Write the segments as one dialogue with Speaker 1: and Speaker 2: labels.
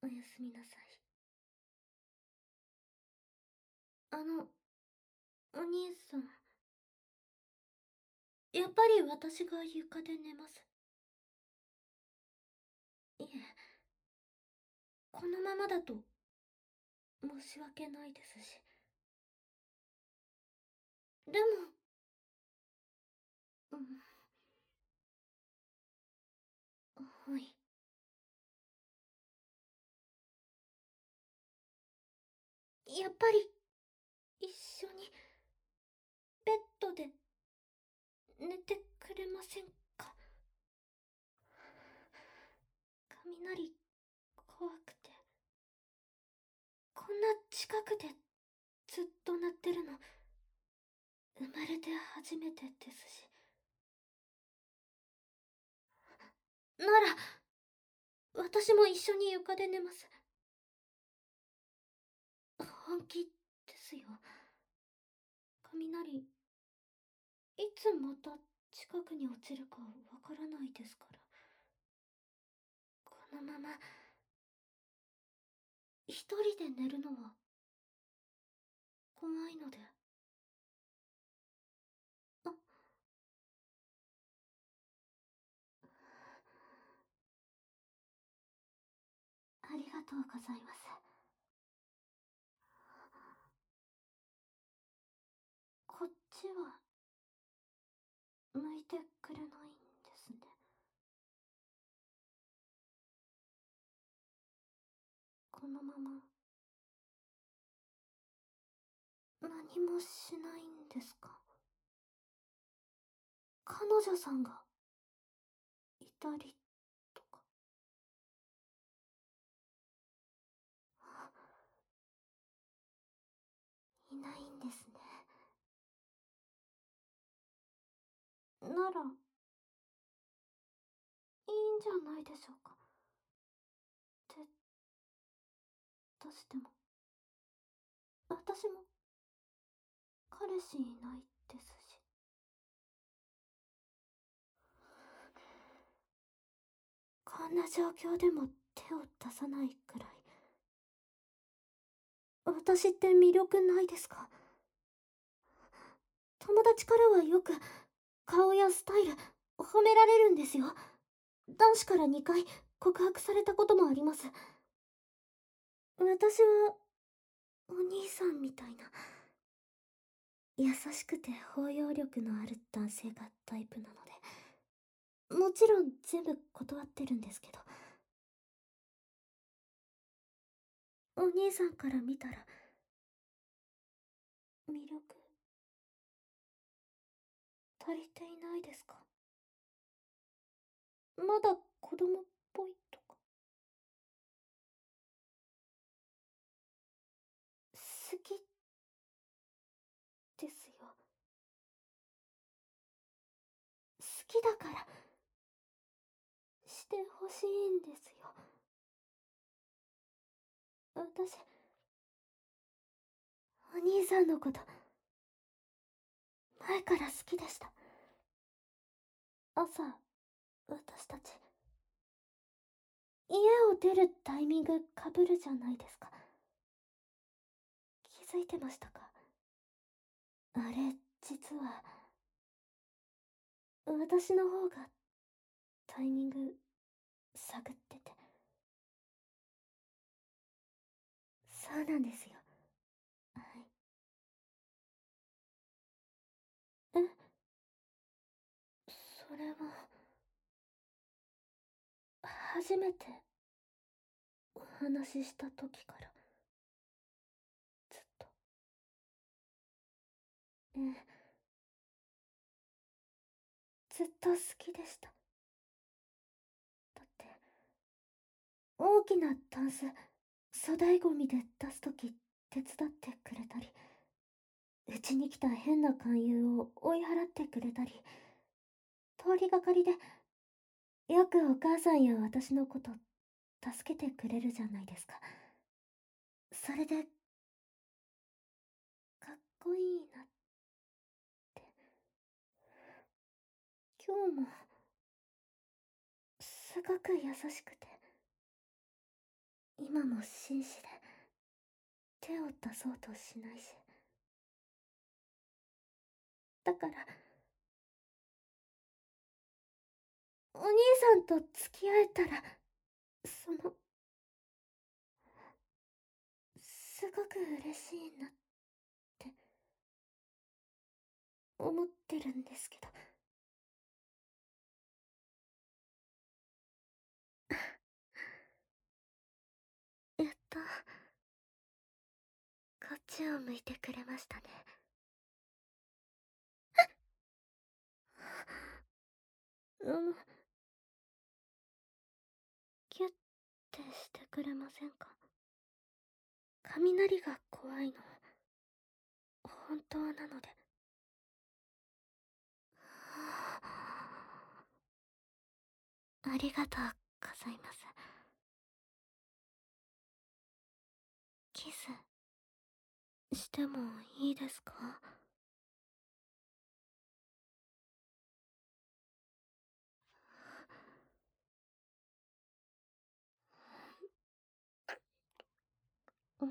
Speaker 1: おやすみなさい。あの、お兄さん。やっぱり私が床で寝ます。いえ、このままだと申し訳ないですし。でも、うん、はい。やっぱり、一緒に、ベッドで、寝てくれませんか？雷、怖くて。こんな近くで、ずっと鳴ってるの、生まれて初めてですし。なら、私も一緒に床で寝ます。本気ですよ。雷、いつまた近くに落ちるかわからないですから。このまま、一人で寝るのは、怖いので。あ、ありがとうございます。こっちは、向いてくれないんですね。このまま、何もしないんですか？彼女さんが、いたりとか。いないんですね。なら、いいんじゃないでしょうか。ってとしても、私も、彼氏いないですし。こんな状況でも手を出さないくらい。私って魅力ないですか？友達からはよく、顔やスタイル、褒められるんですよ。男子から2回告白されたこともあります。私は、お兄さんみたいな、優しくて包容力のある男性がタイプなので、もちろん全部断ってるんですけど、お兄さんから見たら、魅力、足りていないですか？まだ子供っぽいとか。好きですよ。好きだから、してほしいんですよ。私、お兄さんのこと、前から好きでした。朝、私たち、家を出るタイミングかぶるじゃないですか。気づいてましたか？あれ、実は、私の方が、タイミング、探ってて。そうなんですよ。はい。え、それは、初めて、お話しした時から、ずっと。ええ、ずっと好きでした。だって、大きなタンス、粗大ゴミで出すとき手伝ってくれたり、うちに来た変な勧誘を追い払ってくれたり、通りがかりで、よくお母さんや私のこと助けてくれるじゃないですか。それで、かっこいいなって。今日も、すごく優しくて、 今も紳士で手を出そうとしないし、だからお兄さんと付き合えたら、すごく嬉しいなって思ってるんですけど。やっとこっちを向いてくれましたね。キュッてしてくれませんか？雷が怖いの本当なので。ありがとうございます。キスしてもいいですか？うん。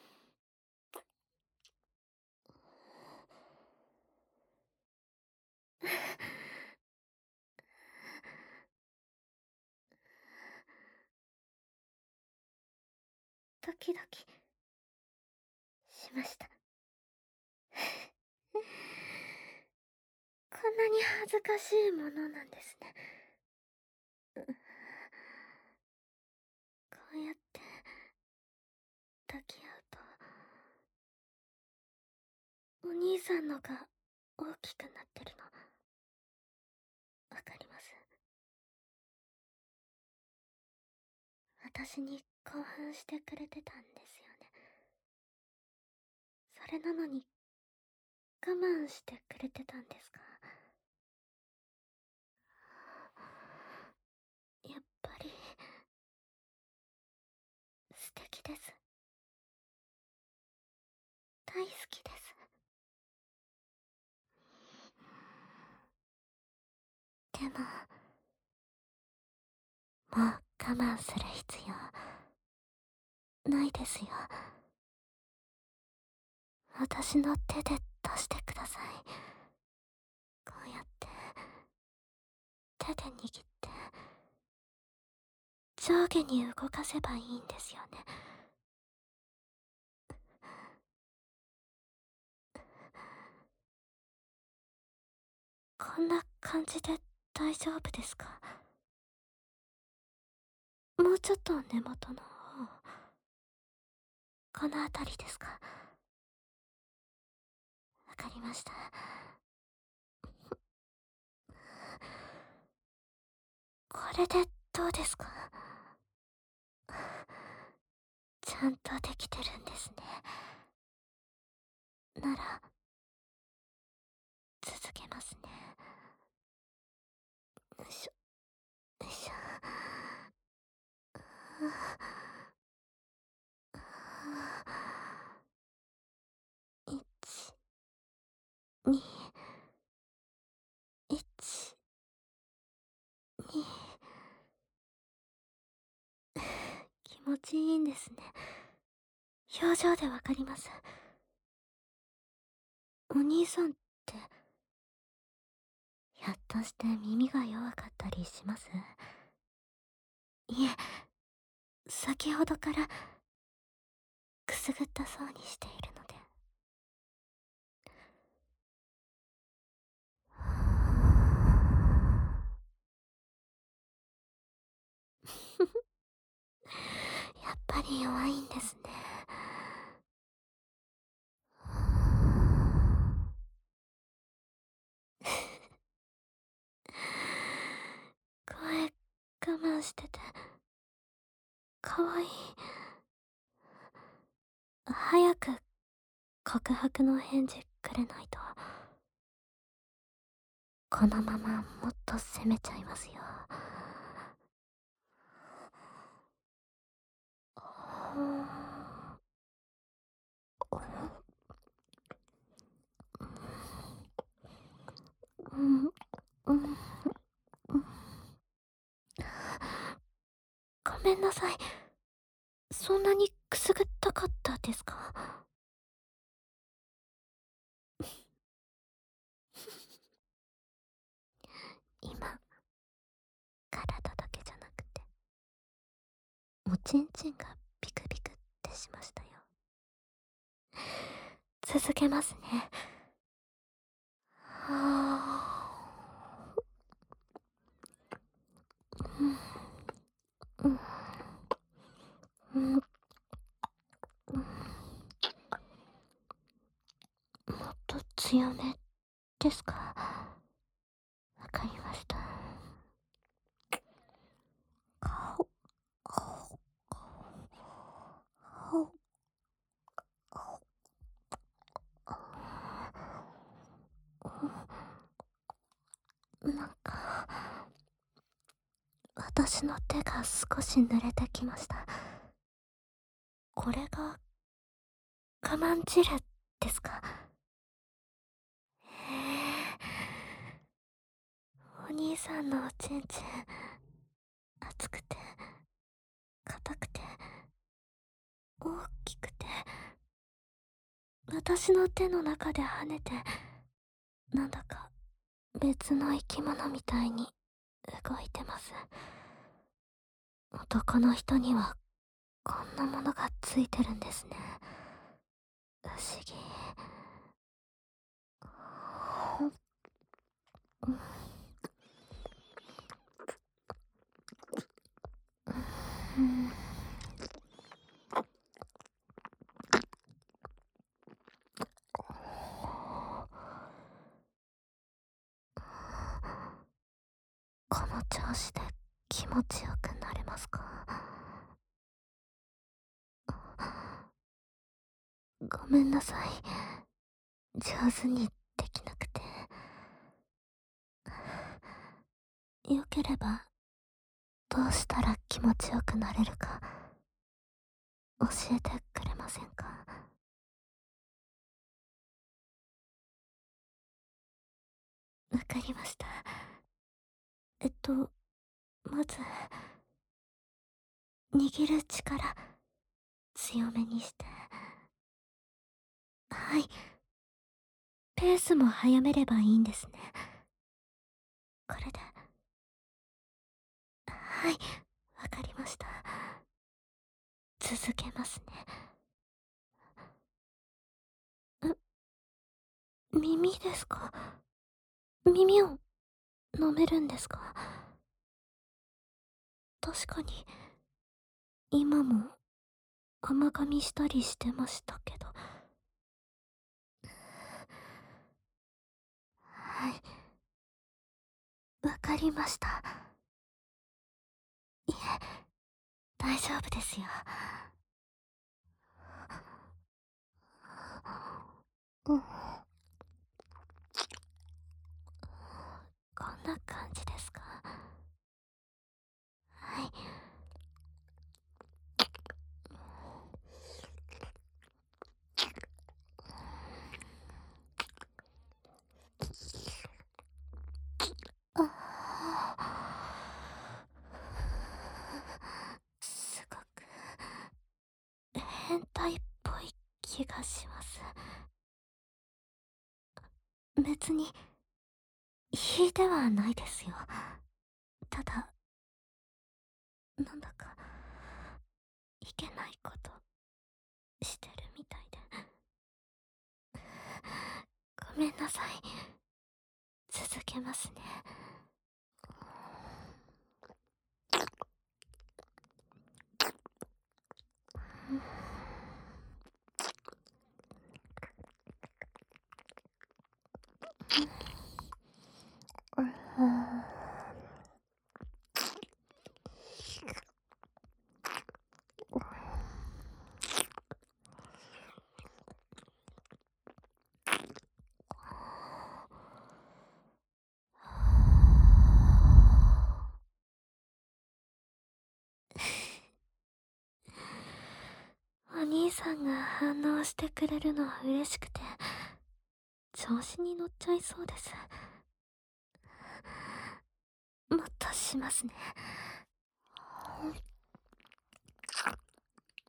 Speaker 1: ドキドキしました。こんなに恥ずかしいものなんですね。こうやって抱き合うと、お兄さんのが大きくなってるのわかります。私に興奮してくれてたんですよね。それなのに我慢してくれてたんですか？やっぱり素敵です。大好きです。でも、もう我慢する必要ないですよ。私の手で出してください。こうやって手で握って上下に動かせばいいんですよね。こんな感じで大丈夫ですか？もうちょっと根元の方、この辺りですか？わかりました。これでどうですか？ちゃんとできてるんですね。なら、続けますね。よいしょ、よいしょ。1、2、1、2。気持ちいいんですね。表情でわかります。お兄さんって、ひょっとして耳が弱かったりします？いえ、先ほどからくすぐったそうにしているので。やっぱり弱いんですね。声我慢してて、かわいい。早く告白の返事くれないと、このままもっと責めちゃいますよ。うん、うん、ごめんなさい。 そんなにくすぐったかったですか？今、体だけじゃなくて、おちんちんがビクビクってしましたよ。続けますね。はぁ、うん、うん、もっと強めですか？わかりました。ほ、ほ、ほ、なんか、私の手が少し濡れてきました。これが、我慢汁ですか？へえ。お兄さんのおちんちん、熱くて、硬くて、大きくて、私の手の中で跳ねて、なんだか別の生き物みたいに動いてます。男の人にはこんなものがついてるんですね。不思議。うん、この調子で気持ちよくなれますか？ごめんなさい。上手にできなくて。よければ、どうしたら気持ちよくなれるか、教えてくれませんか？わかりました。まず、握る力、強めにして。はい。ペースも速めればいいんですね。これで。はい。わかりました。続けますね。耳ですか？耳を舐めるんですか？確かに、今も甘噛みしたりしてましたけど。はい。わかりました。いえ、大丈夫ですよ。うん。こんな感じですか？はい。すごく変態っぽい気がします。別に引いてはないですよ。ただ、なんだかいけないことしてるみたいで。ごめんなさい。続けますね。お兄さんが反応してくれるのは嬉しくて、調子に乗っちゃいそうです。もっとしますね。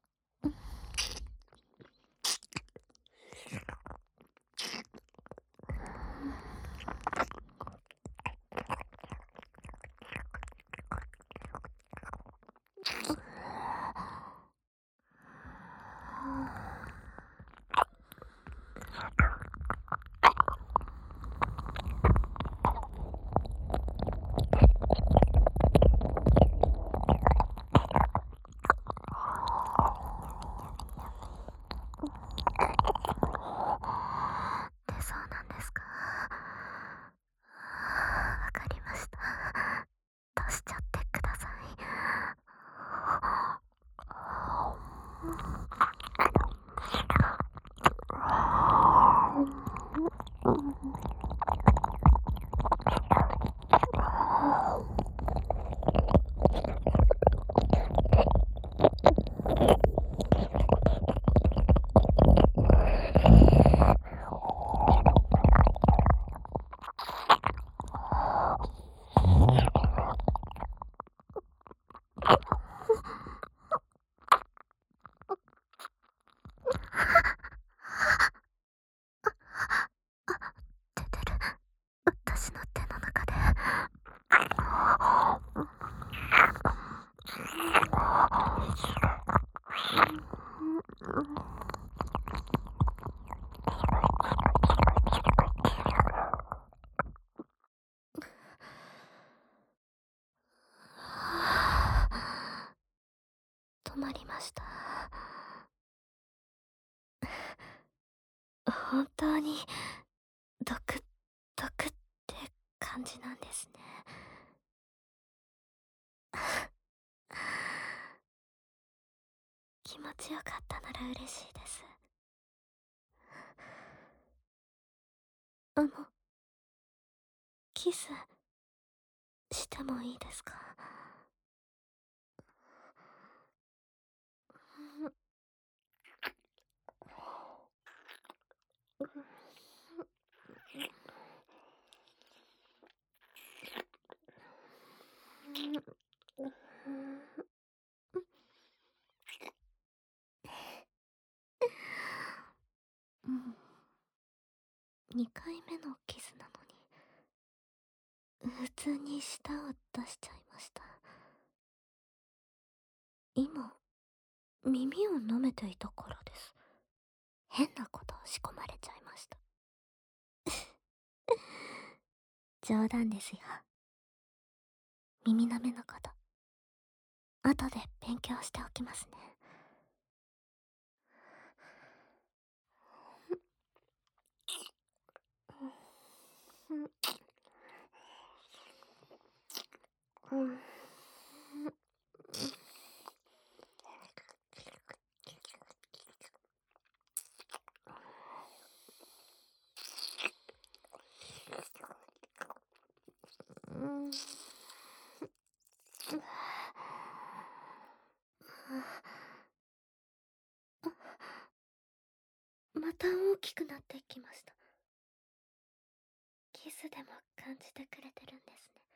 Speaker 1: しちゃってください。出てる。私の手の中で。止まりました。本当にドクドクって感じなんですね。気持ちよかったなら嬉しいです。あの、キスしてもいいですか？うん。2回目のキスなのに、普通に舌を出しちゃいました。今、耳を舐めていたからです。変なことを仕込まれちゃいました。冗談ですよ。耳舐めのこと。後で勉強しておきますね。また大きくなってきました。キスでも感じてくれてるんですね。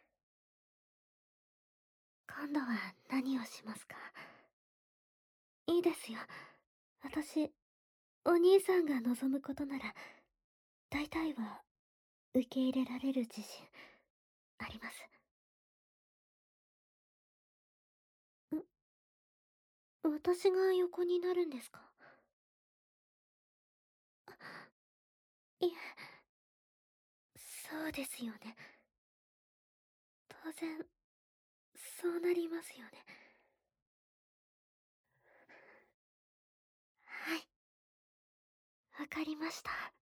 Speaker 1: 今度は何をしますか？いいですよ。私、お兄さんが望むことなら、大体は受け入れられる自信あります。私が横になるんですか？いえ、そうですよね。当然、そうなりますよね。はい、わかりました。